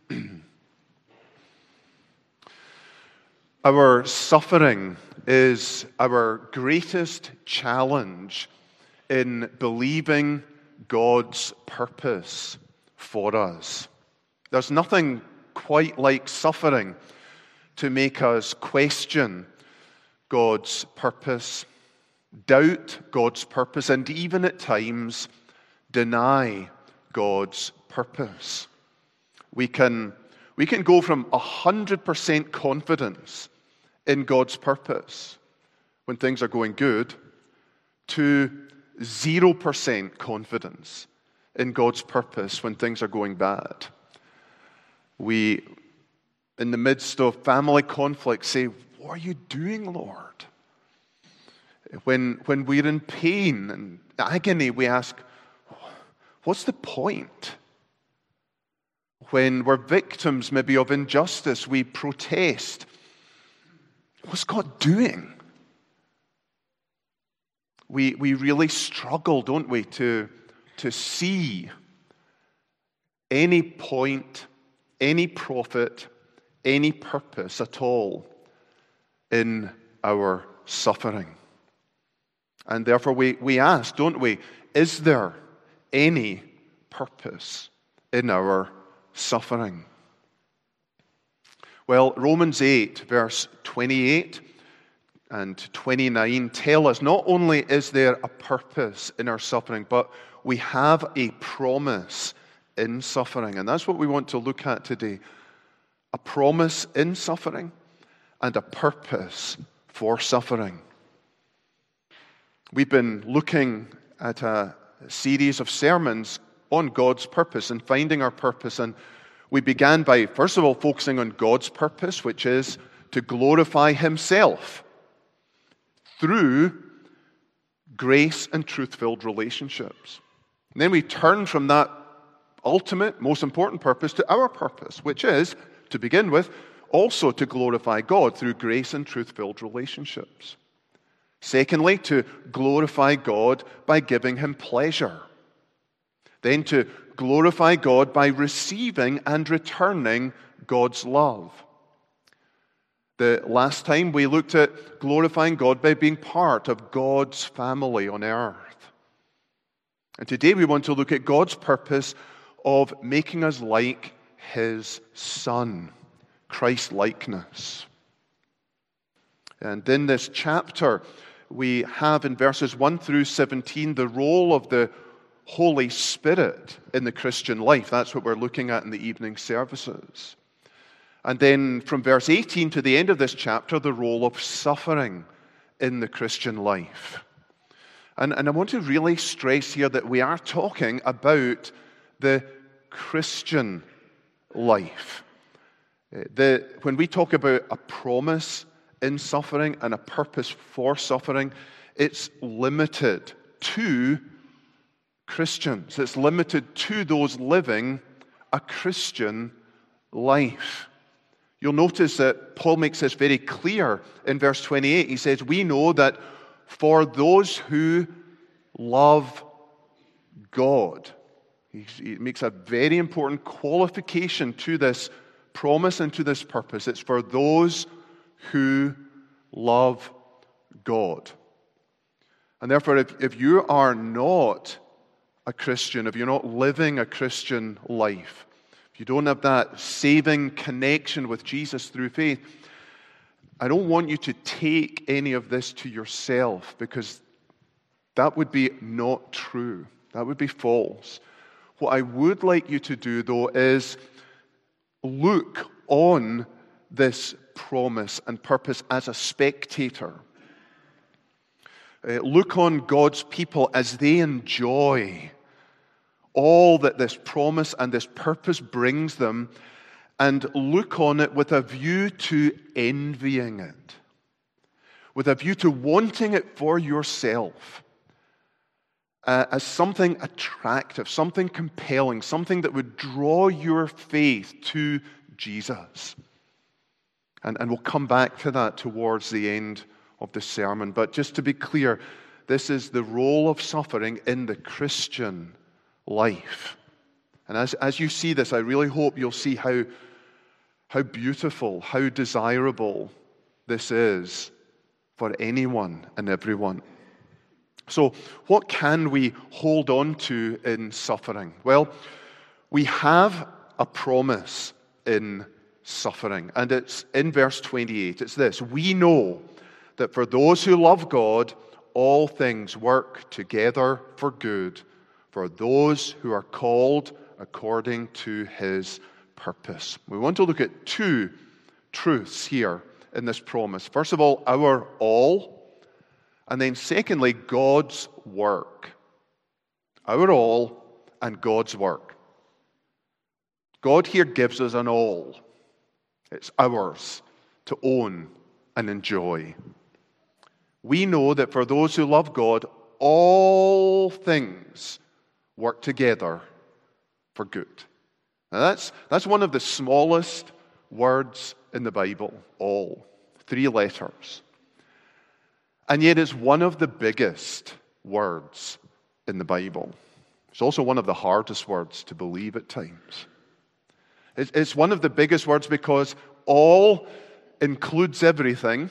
Our suffering is our greatest challenge in believing God's purpose for us. There's nothing quite like suffering to make us question God's purpose, doubt God's purpose, and even at times deny God's purpose. We can go from 100% confidence in God's purpose when things are going good to 0% confidence in God's purpose when things are going bad. We, in the midst of family conflict, say, "What are you doing, Lord?" When we're in pain and agony, we ask, "What's the point?" When we're victims maybe of injustice, we protest. What's God doing? We really struggle, don't we, to see any point, any profit, any purpose at all in our suffering. And therefore we ask, don't we, is there any purpose in our suffering? Well, Romans 8, verse 28 and 29 tell us not only is there a purpose in our suffering, but we have a promise in suffering. And that's what we want to look at today. A promise in suffering and a purpose for suffering. We've been looking at a series of sermons on God's purpose and finding our purpose. And we began by, first of all, focusing on God's purpose, which is to glorify Himself through grace and truth-filled relationships. And then we turn from that ultimate, most important purpose to our purpose, which is, to begin with, also to glorify God through grace and truth-filled relationships. Secondly, to glorify God by giving Him pleasure. Then to glorify God by receiving and returning God's love. The last time we looked at glorifying God by being part of God's family on earth. And today we want to look at God's purpose of making us like His Son, Christ-likeness. And in this chapter, we have in verses 1 through 17 the role of the Holy Spirit in the Christian life. That's what we're looking at in the evening services. And then from verse 18 to the end of this chapter, the role of suffering in the Christian life. And I want to really stress here that we are talking about the Christian life. When we talk about a promise in suffering and a purpose for suffering, it's limited to Christians. It's limited to those living a Christian life. You'll notice that Paul makes this very clear in verse 28. He says, "We know that for those who love God," he makes a very important qualification to this promise and to this purpose. It's for those who love God. And therefore, if you are not a Christian, if you're not living a Christian life, if you don't have that saving connection with Jesus through faith, I don't want you to take any of this to yourself, because that would be not true. That would be false. What I would like you to do, though, is look on this promise and purpose as a spectator. Look on God's people as they enjoy all that this promise and this purpose brings them, and look on it with a view to envying it, with a view to wanting it for yourself, as something attractive, something compelling, something that would draw your faith to Jesus. And we'll come back to that towards the end of the sermon. But just to be clear, this is the role of suffering in the Christian life. And as you see this, I really hope you'll see how beautiful, how desirable this is for anyone and everyone. So, what can we hold on to in suffering? Well, we have a promise in suffering, and it's in verse 28. It's this: we know that for those who love God, all things work together for good, for those who are called according to His purpose. We want to look at two truths here in this promise. First of all, our all. And then secondly, God's work. Our all and God's work. God here gives us an all. It's ours to own and enjoy. We know that for those who love God, all things work together for good. Now that's one of the smallest words in the Bible, all. 3 letters. And yet it's one of the biggest words in the Bible. It's also one of the hardest words to believe at times. It's one of the biggest words because all includes everything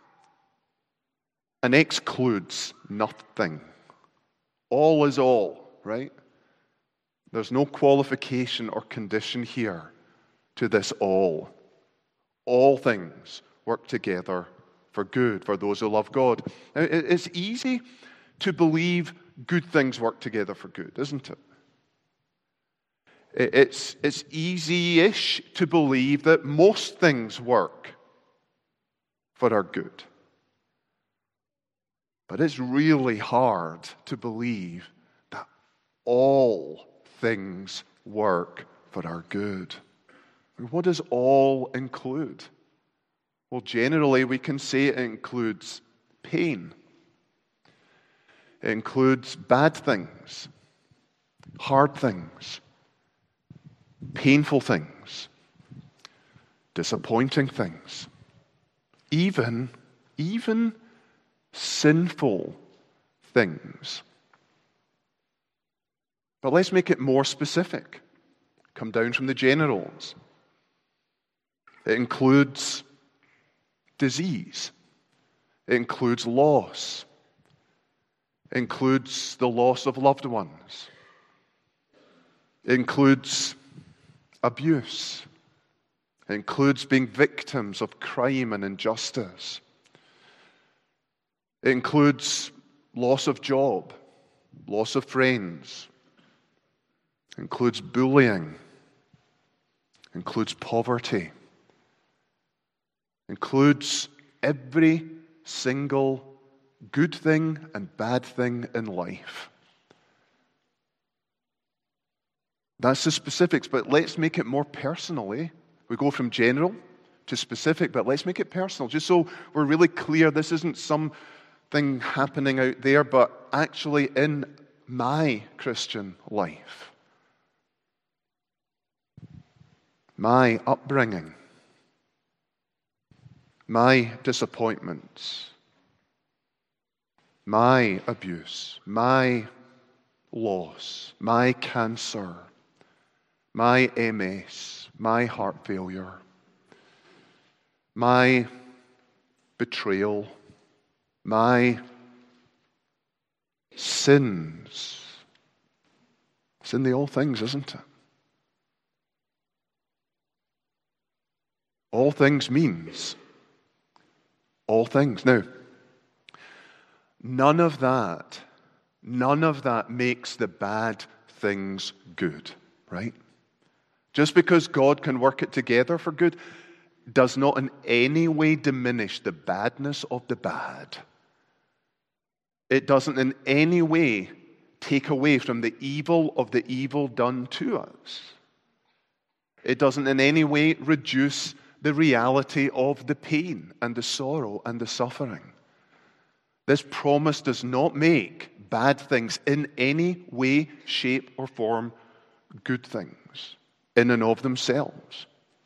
and excludes nothing. All is all, right? There's no qualification or condition here to this all. All things work together for good, for those who love God. Now, it's easy to believe good things work together for good, isn't it? It's easy-ish to believe that most things work for our good. But it's really hard to believe that all things work for our good. What does all include? Well, generally, we can say it includes pain. It includes bad things, hard things, painful things, disappointing things, even sinful things. But let's make it more specific. Come down from the generals. It includes disease. It includes loss. It includes the loss of loved ones. It includes abuse. It includes being victims of crime and injustice. It includes loss of job, loss of friends. It includes bullying. It includes poverty. Includes every single good thing and bad thing in life. That's the specifics, but let's make it more personal, eh? We go from general to specific, but let's make it personal, just so we're really clear this isn't something happening out there, but actually in my Christian life. My upbringing. My disappointments, my abuse, my loss, my cancer, my MS, my heart failure, my betrayal, my sins. It's in the all things, isn't it? All things means all things. Now, none of that makes the bad things good, right? Just because God can work it together for good does not in any way diminish the badness of the bad. It doesn't in any way take away from the evil of the evil done to us. It doesn't in any way reduce the reality of the pain and the sorrow and the suffering. This promise does not make bad things in any way, shape, or form good things in and of themselves.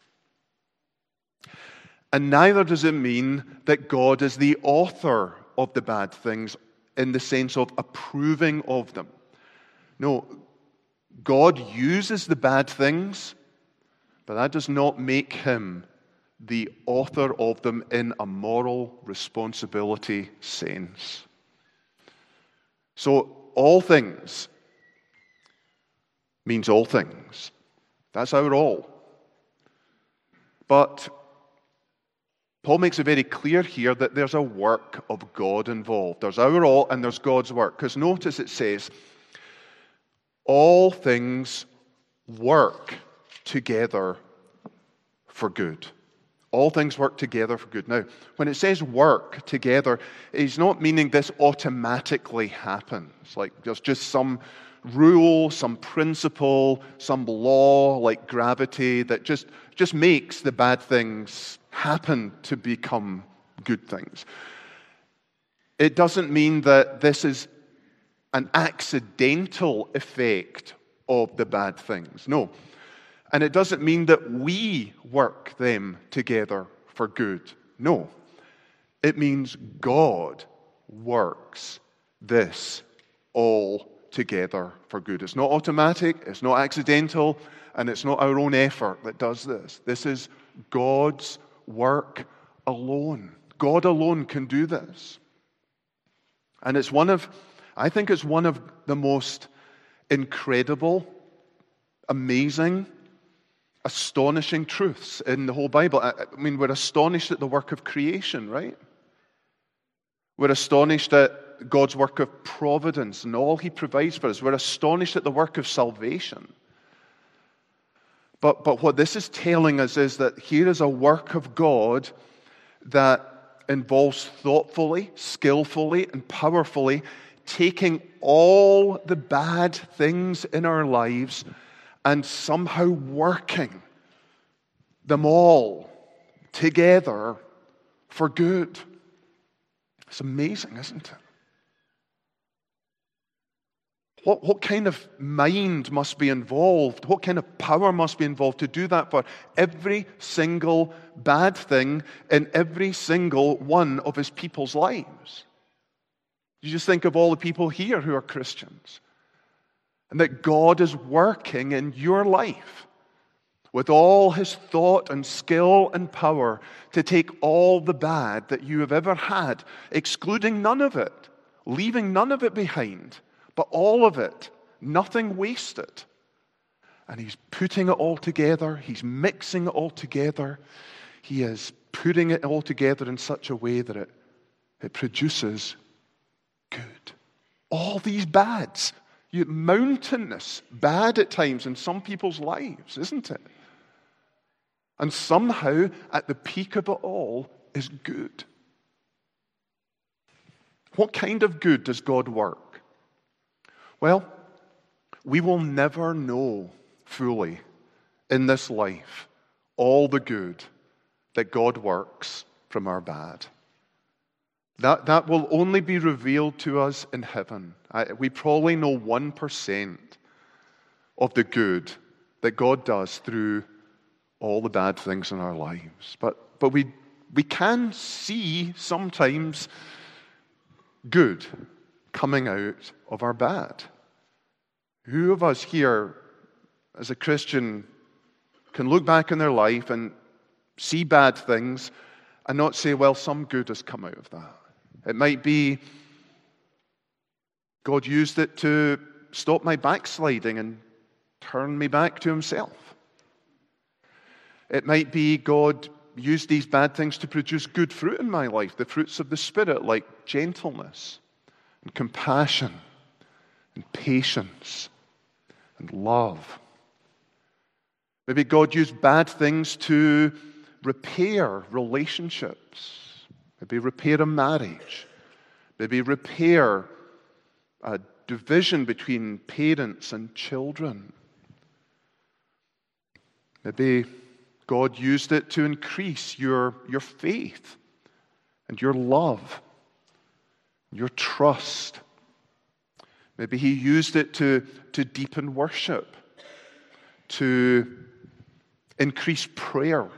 And neither does it mean that God is the author of the bad things in the sense of approving of them. No, God uses the bad things, but that does not make him the author of them in a moral responsibility sense. So all things means all things. That's our all. But Paul makes it very clear here that there's a work of God involved. There's our all and there's God's work. Because notice it says, all things work together for good. All things work together for good. Now, when it says work together, it's not meaning this automatically happens. Like there's just some rule, some principle, some law like gravity that just makes the bad things happen to become good things. It doesn't mean that this is an accidental effect of the bad things. No. And it doesn't mean that we work them together for good. No. It means God works this all together for good. It's not automatic, it's not accidental, and it's not our own effort that does this. This is God's work alone. God alone can do this. And I think it's one of the most incredible, amazing, astonishing truths in the whole Bible. I mean, we're astonished at the work of creation, right? We're astonished at God's work of providence and all he provides for us. We're astonished at the work of salvation. But what this is telling us is that here is a work of God that involves thoughtfully, skillfully, and powerfully taking all the bad things in our lives and somehow working them all together for good. It's amazing, isn't it? What kind of mind must be involved? What kind of power must be involved to do that for every single bad thing in every single one of his people's lives? You just think of all the people here who are Christians. And that God is working in your life with all his thought and skill and power to take all the bad that you have ever had, excluding none of it, leaving none of it behind, but all of it, nothing wasted. And he's putting it all together, he's mixing it all together, he is putting it all together in such a way that it produces good. All these bads. Mountainous bad at times in some people's lives, isn't it? And somehow, at the peak of it all, is good. What kind of good does God work? Well, we will never know fully in this life all the good that God works from our bad. That will only be revealed to us in heaven. We probably know 1% of the good that God does through all the bad things in our lives. But we can see sometimes good coming out of our bad. Who of us here as a Christian can look back in their life and see bad things and not say, well, some good has come out of that? It might be God used it to stop my backsliding and turn me back to himself. It might be God used these bad things to produce good fruit in my life, the fruits of the Spirit, like gentleness and compassion and patience and love. Maybe God used bad things to repair relationships. Maybe repair a marriage. Maybe repair a division between parents and children. Maybe God used it to increase your faith and your love, your trust. Maybe he used it to deepen worship, to increase prayer.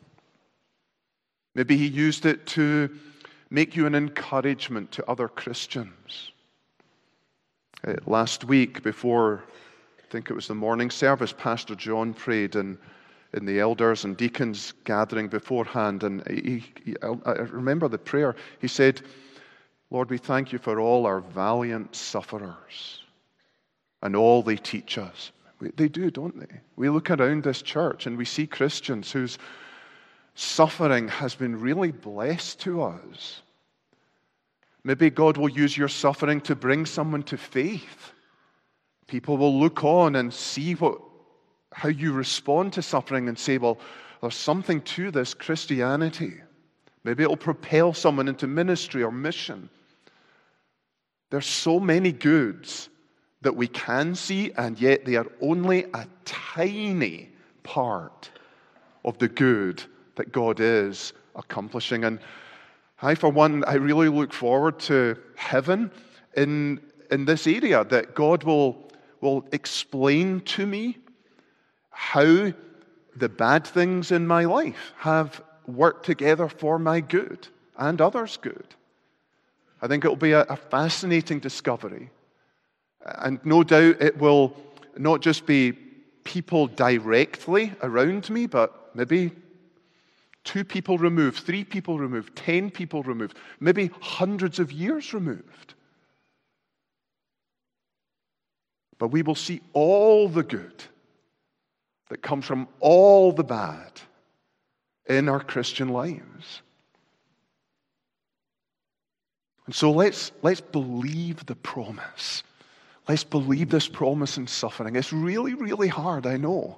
Maybe he used it to make you an encouragement to other Christians. Last week, before think it was the morning service, Pastor John prayed in the elders and deacons gathering beforehand. And I remember the prayer. He said, Lord, we thank you for all our valiant sufferers and all they teach us. They do, don't they? We look around this church and we see Christians whose suffering has been really blessed to us. Maybe God will use your suffering to bring someone to faith. People will look on and see how you respond to suffering and say, well, there's something to this Christianity. Maybe it'll propel someone into ministry or mission. There's so many goods that we can see, and yet they are only a tiny part of the good that God is accomplishing. And I, for one, I really look forward to heaven in this area, that God will explain to me how the bad things in my life have worked together for my good and others' good. I think it will be a fascinating discovery. And no doubt it will not just be people directly around me, but maybe 2 people removed, 3 people removed, 10 people removed, maybe hundreds of years removed. But we will see all the good that comes from all the bad in our Christian lives. And so let's believe the promise. Let's believe this promise in suffering. It's really, really hard, I know.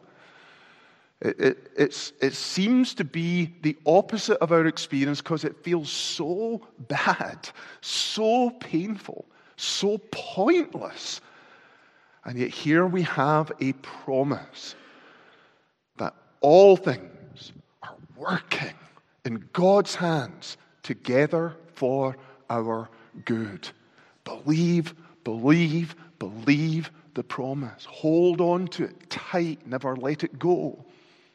It seems to be the opposite of our experience because it feels so bad, so painful, so pointless. And yet here we have a promise that all things are working in God's hands together for our good. Believe the promise. Hold on to it tight. Never let it go.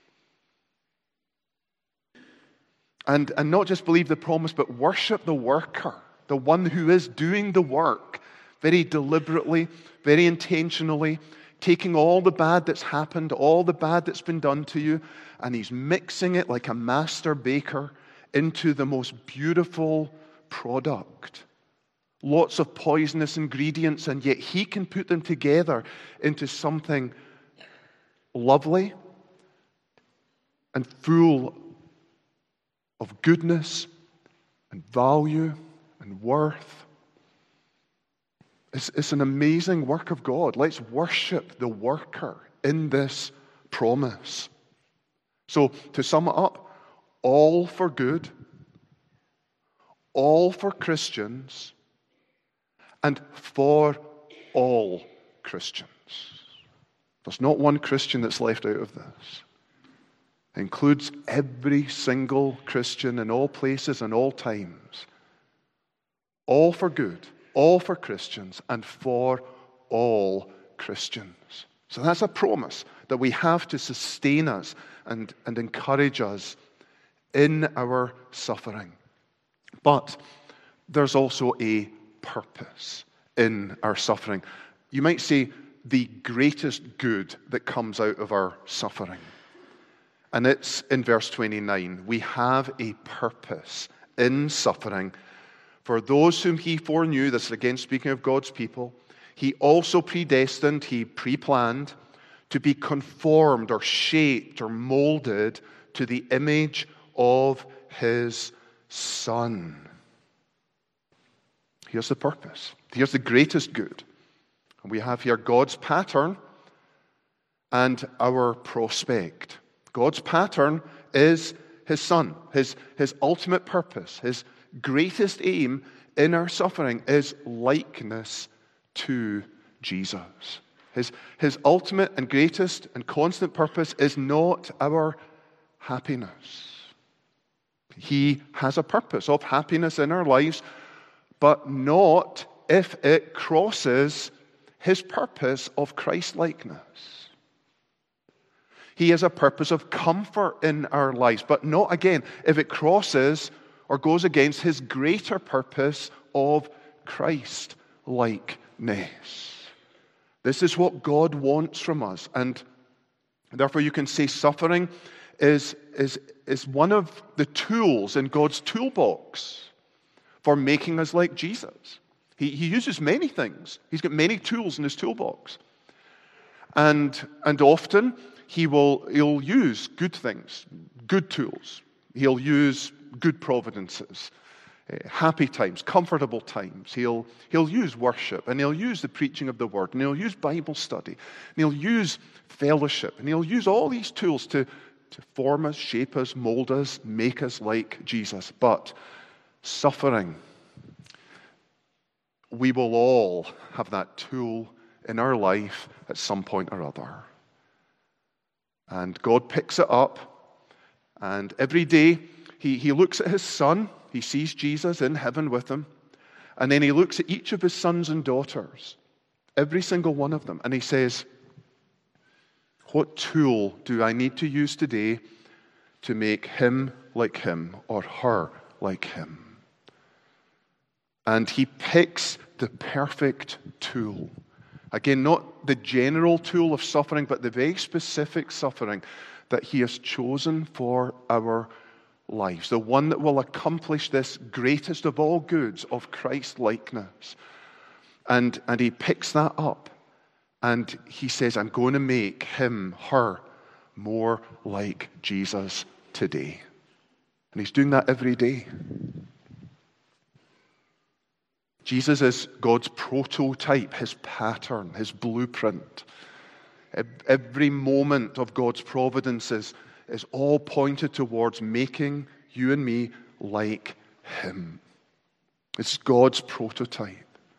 And not just believe the promise, but worship the worker, the one who is doing the work very deliberately, very intentionally, taking all the bad that's happened, all the bad that's been done to you, and he's mixing it like a master baker into the most beautiful product. Lots of poisonous ingredients, and yet he can put them together into something lovely and full of goodness and value and worth. It's an amazing work of God. Let's worship the worker in this promise. So, to sum it up, all for good, all for Christians, and for all Christians. There's not one Christian that's left out of this. It includes every single Christian in all places and all times. All for good, all for Christians, and for all Christians. So that's a promise that we have to sustain us and encourage us in our suffering. But there's also a purpose in our suffering. You might say the greatest good that comes out of our suffering. And it's in verse 29. We have a purpose in suffering. For those whom he foreknew, this is again speaking of God's people, he also predestined, he pre-planned, to be conformed or shaped or molded to the image of his Son. Here's the purpose. Here's the greatest good. And we have here God's pattern and our prospect. God's pattern is his Son. His ultimate purpose, his greatest aim in our suffering is likeness to Jesus. His ultimate and greatest and constant purpose is not our happiness. He has a purpose of happiness in our lives, but not if it crosses his purpose of Christ-likeness. He has a purpose of comfort in our lives, but not, again, if it crosses or goes against his greater purpose of Christ-likeness. This is what God wants from us. And therefore you can say suffering is one of the tools in God's toolbox for making us like Jesus. He uses many things. He's got many tools in his toolbox. And often he'll use good things, good tools. He'll use good providences, happy times, comfortable times. He'll use worship, and he'll use the preaching of the word, and he'll use Bible study, and he'll use fellowship, and he'll use all these tools to form us, shape us, mold us, make us like Jesus. But suffering, we will all have that tool in our life at some point or other. And God picks it up, and every day he looks at his son, he sees Jesus in heaven with him, and then he looks at each of his sons and daughters, every single one of them, and he says, what tool do I need to use today to make him like him or her like him? And he picks the perfect tool. Again, not the general tool of suffering, but the very specific suffering that he has chosen for our lives. The one that will accomplish this greatest of all goods of Christ-likeness. And he picks that up. And he says, I'm going to make him, her, more like Jesus today. And he's doing that every day. Jesus is God's prototype, his pattern, his blueprint. Every moment of God's providence is all pointed towards making you and me like him. It's God's prototype.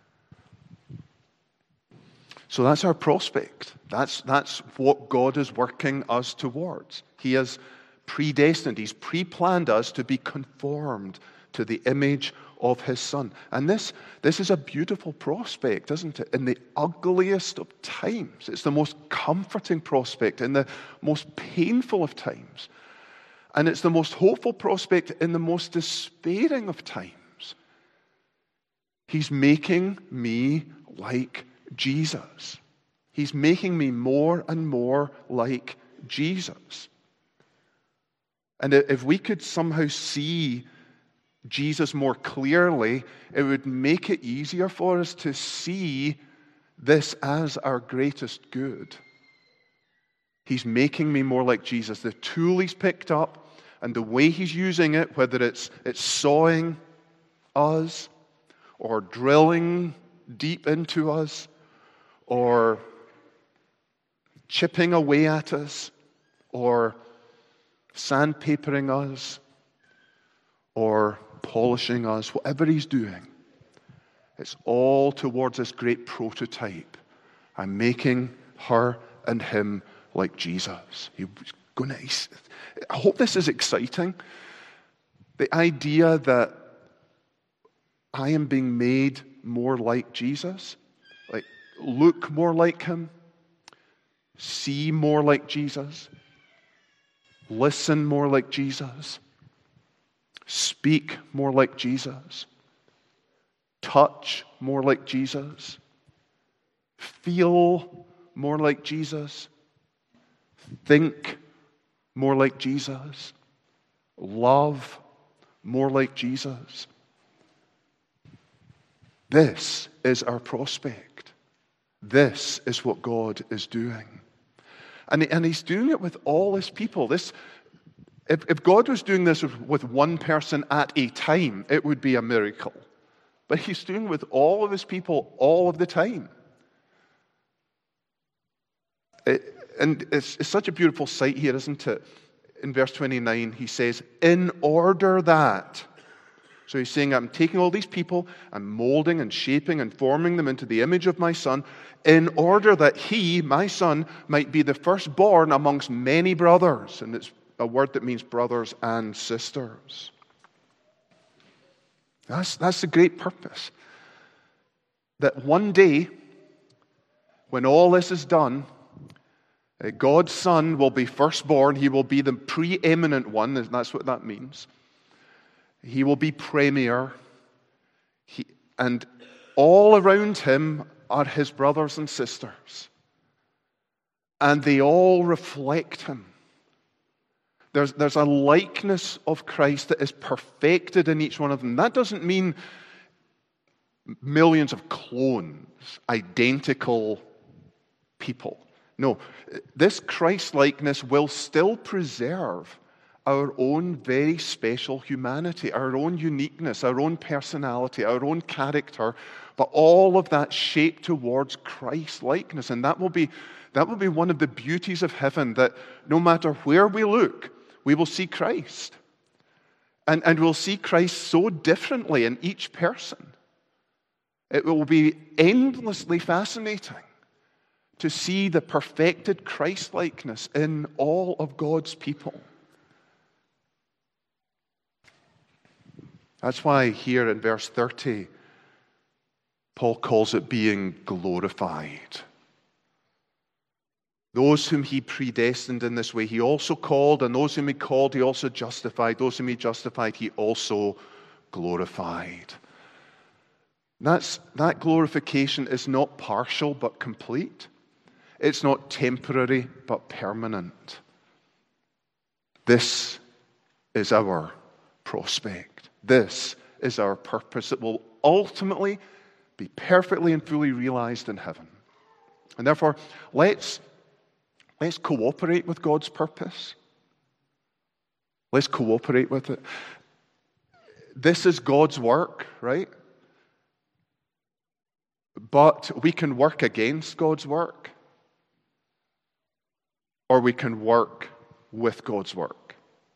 So that's our prospect. That's what God is working us towards. He has predestined, he's pre-planned us to be conformed to the image of his Son. And this is a beautiful prospect, isn't it? In the ugliest of times. It's the most comforting prospect in the most painful of times. And it's the most hopeful prospect in the most despairing of times. He's making me like Jesus. He's making me more and more like Jesus. And if we could somehow see Jesus more clearly, it would make it easier for us to see this as our greatest good. He's making me more like Jesus. The tool he's picked up and the way he's using it, whether it's sawing us or drilling deep into us or chipping away at us or sandpapering us or polishing us, whatever he's doing, it's all towards this great prototype. I'm making her and him like Jesus. I hope this is exciting. The idea that I am being made more like Jesus, like look more like him, see more like Jesus, listen more like Jesus, speak more like Jesus, touch more like Jesus, feel more like Jesus, think more like Jesus, love more like Jesus. This is our prospect. This is what God is doing. And he's doing it with all his people. If God was doing this with one person at a time, it would be a miracle. But he's doing it with all of his people all of the time. And it's such a beautiful sight here, isn't it? In verse 29, he says, in order that. So he's saying, I'm taking all these people, I'm molding and shaping and forming them into the image of my Son, in order that he, my Son, might be the firstborn amongst many brothers. And it's a word that means brothers and sisters. That's the great purpose. That one day, when all this is done, God's Son will be firstborn. He will be the preeminent one, and that's what that means. He will be premier. And all around him are his brothers and sisters. And they all reflect him. There's a likeness of Christ that is perfected in each one of them. That doesn't mean millions of clones, identical people. No, this Christ-likeness will still preserve our own very special humanity, our own uniqueness, our own personality, our own character, but all of that shaped towards Christ-likeness. And that will be one of the beauties of heaven, that no matter where we look, we will see Christ. And we'll see Christ so differently in each person. It will be endlessly fascinating to see the perfected Christ-likeness in all of God's people. That's why here in verse 30, Paul calls it being glorified. Those whom he predestined in this way, he also called, and those whom he called, he also justified. Those whom he justified, he also glorified. That glorification is not partial but complete. It's not temporary but permanent. This is our prospect. This is our purpose. It will ultimately be perfectly and fully realized in heaven. And therefore, let's cooperate with God's purpose. Let's cooperate with it. This is God's work, right? But we can work against God's work, or we can work with God's work.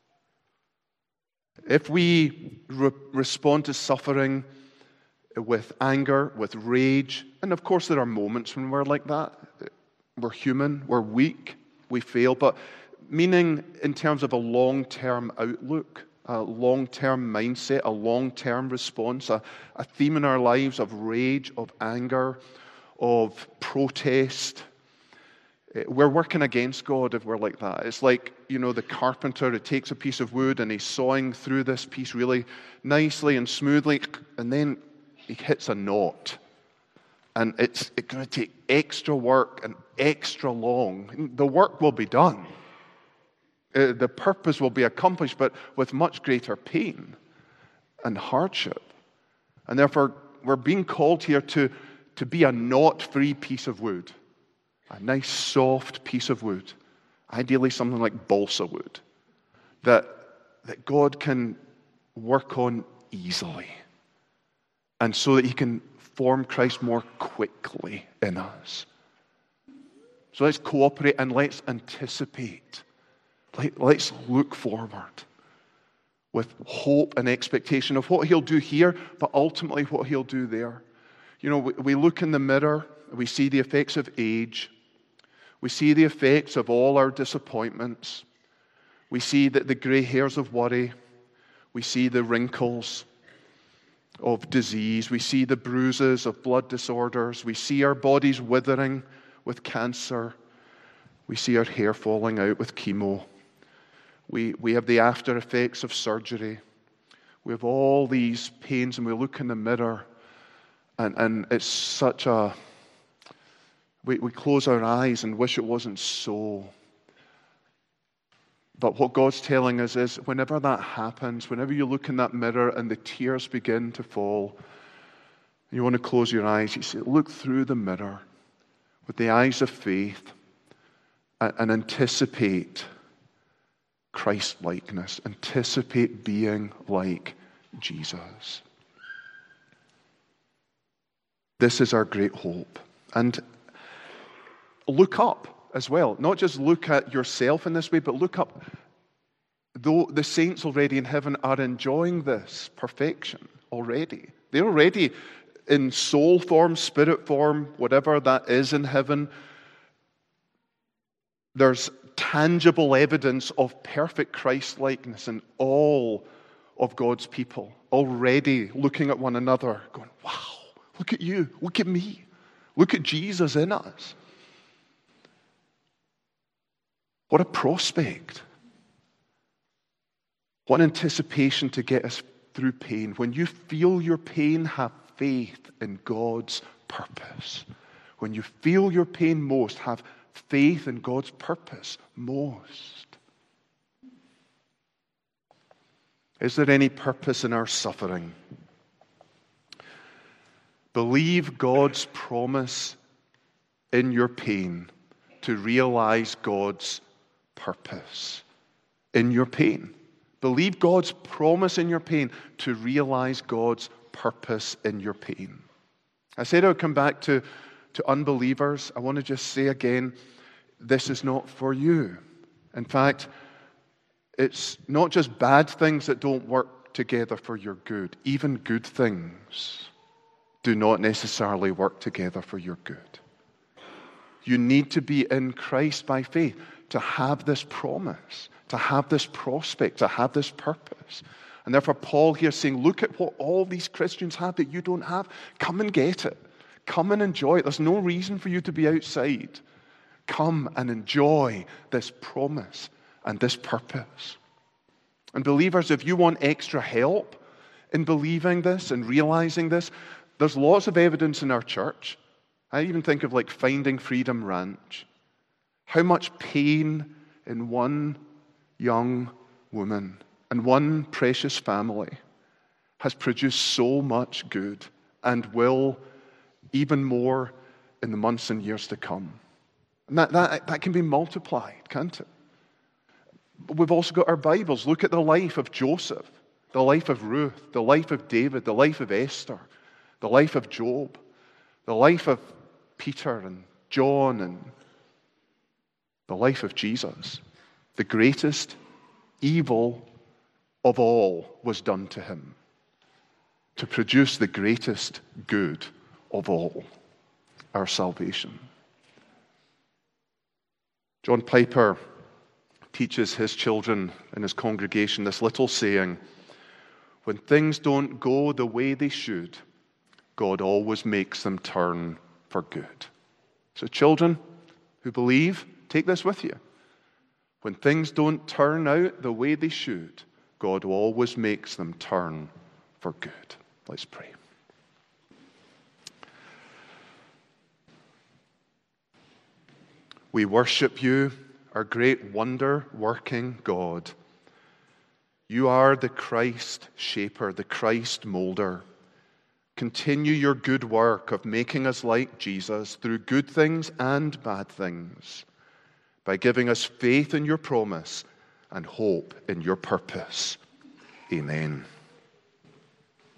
If we respond to suffering with anger, with rage, and of course there are moments when we're like that. We're human, we're weak, we fail, but meaning in terms of a long-term outlook, a long-term mindset, a long-term response, a theme in our lives of rage, of anger, of protest. We're working against God if we're like that. It's like, the carpenter who takes a piece of wood and he's sawing through this piece really nicely and smoothly, and then he hits a knot. And it's going to take extra work and extra long. The work will be done. The purpose will be accomplished, but with much greater pain and hardship. And therefore, we're being called here to be a knot-free piece of wood. A nice, soft piece of wood. Ideally, something like balsa wood. That God can work on easily. And so that he can form Christ more quickly in us. So let's cooperate and let's anticipate. Let's look forward with hope and expectation of what he'll do here, but ultimately what he'll do there. We look in the mirror, we see the effects of age. We see the effects of all our disappointments. We see that the gray hairs of worry. We see the wrinkles of disease. We see the bruises of blood disorders. We see our bodies withering with cancer. We see our hair falling out with chemo. We have the after effects of surgery. We have all these pains, and we look in the mirror, and it's such a... We close our eyes and wish it wasn't so. But what God's telling us is, whenever that happens, whenever you look in that mirror and the tears begin to fall, you want to close your eyes, you say, look through the mirror with the eyes of faith and anticipate Christ-likeness. Anticipate being like Jesus. This is our great hope. And look up as well. Not just look at yourself in this way, but look up. Though the saints already in heaven are enjoying this perfection already. They're already in soul form, spirit form, whatever that is in heaven. There's tangible evidence of perfect Christ-likeness in all of God's people, already looking at one another, going, wow, look at you, look at me, look at Jesus in us. What a prospect. What anticipation to get us through pain. When you feel your pain, have faith in God's purpose. when you feel your pain most, have faith in God's purpose most. Is there any purpose in our suffering? Believe God's promise in your pain to realize God's purpose in your pain. Believe God's promise in your pain to realize God's purpose in your pain. I said I would come back to unbelievers. I want to just say again, this is not for you. In fact, it's not just bad things that don't work together for your good. Even good things do not necessarily work together for your good. You need to be in Christ by faith to have this promise, to have this prospect, to have this purpose. And therefore Paul here is saying, look at what all these Christians have that you don't have. Come and get it. Come and enjoy it. There's no reason for you to be outside. Come and enjoy this promise and this purpose. And believers, if you want extra help in believing this and realizing this, there's lots of evidence in our church. I even think of like Finding Freedom Ranch. How much pain in one young woman and one precious family has produced so much good and will even more in the months and years to come. And that can be multiplied, can't it? But we've also got our Bibles. Look at the life of Joseph, the life of Ruth, the life of David, the life of Esther, the life of Job, the life of Peter and John, and the life of Jesus. The greatest evil of all was done to him to produce the greatest good of all, our salvation. John Piper teaches his children in his congregation this little saying, when things don't go the way they should, God always makes them turn for good. So children who believe, take this with you. When things don't turn out the way they should, God always makes them turn for good. Let's pray. We worship you, our great wonder-working God. You are the Christ shaper, the Christ molder. Continue your good work of making us like Jesus through good things and bad things, by giving us faith in your promise and hope in your purpose. Amen.